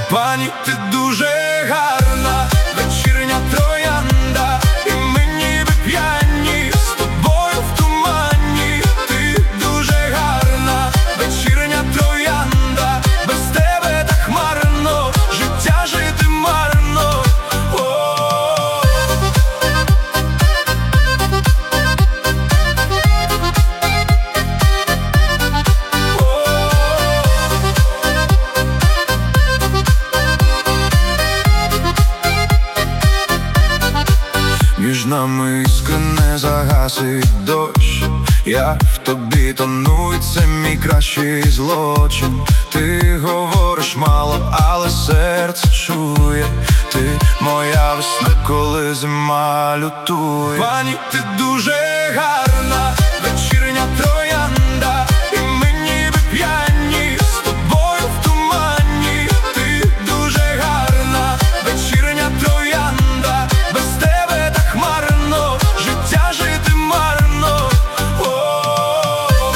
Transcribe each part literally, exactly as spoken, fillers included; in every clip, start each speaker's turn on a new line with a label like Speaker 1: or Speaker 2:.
Speaker 1: Пані, ти дуже гарна, вечірня троянда, і ми ніби п'яні з тобою в тумані. Ти дуже гарна, вечірня троянда, без тебе так марно, життя жити марно. О-о-о. Між нами іскри не загасить дощ, я в тобі тону, і це мій кращий злочин. Ти говориш мало, але серце чує. Ти моя весна, коли зима лютує. Пані, ти дуже гарна, вечірня троянда, і ми ніби п'яні з тобою в тумані. Ти дуже гарна, вечірня троянда, без тебе так марно, життя жити марно. О-о-о.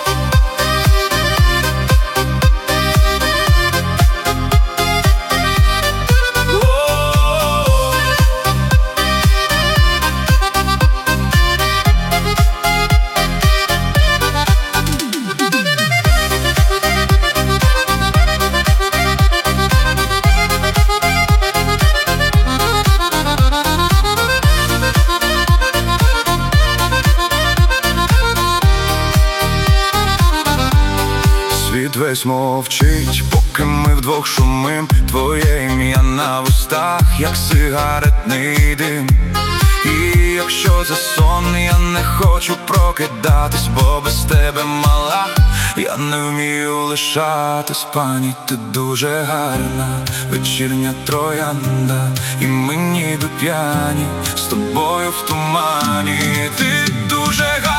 Speaker 1: Світ весь мовчить, поки ми вдвох шумим. Твоє ім'я на вустах, як сигаретний дим. І якщо це сон, я не хочу прокидатись, бо без тебе, мала, я не вмію лишатись. Пані, ти дуже гарна, вечірня троянда, і ми ніби п'яні з тобою в тумані. Ти дуже гарна.